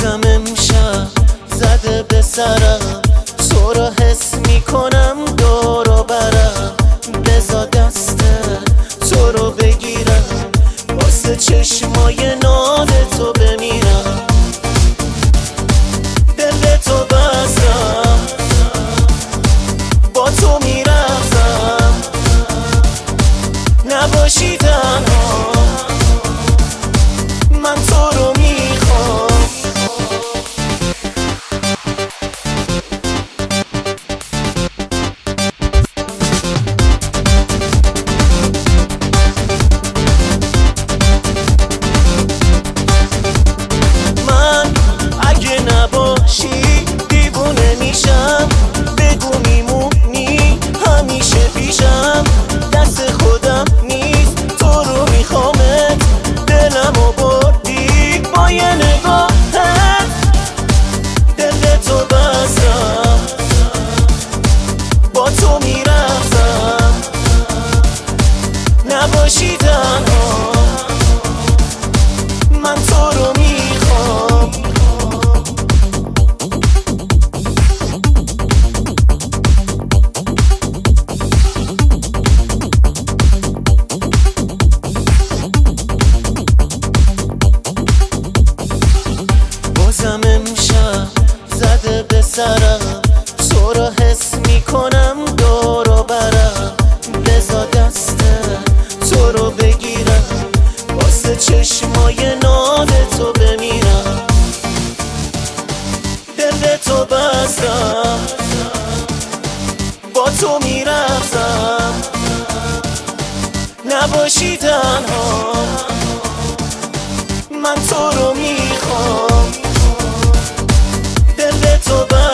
بازم امشب زده به سرم، تو رو حس میکنم دور و برم. بزا دست تو رو بگیرم، واسه چشمای ناز تو بمیرم. دل به تو بستم، با تو میرفتم، نباشی تنها، من تو رو میخوام. من اگه نباشی دیوونه میشم، بگو میمونی همیشه پیشم. دست خودم نیست تو رو میخوامت، دلمو بردی با یه نگاهت. دل به تو بستم، با تو میرفتم، نباشی تنها، من تو رو میخوام. بازم امشب زده به سرم، تو رو حس میکنم دور و برم. بزا دست تو رو بگیرم، واسه چشمای ناز تو بمیرم. دل به تو بستم، با تو میرفتم، نباشی تنها، من تو رو میخوام. دل به تو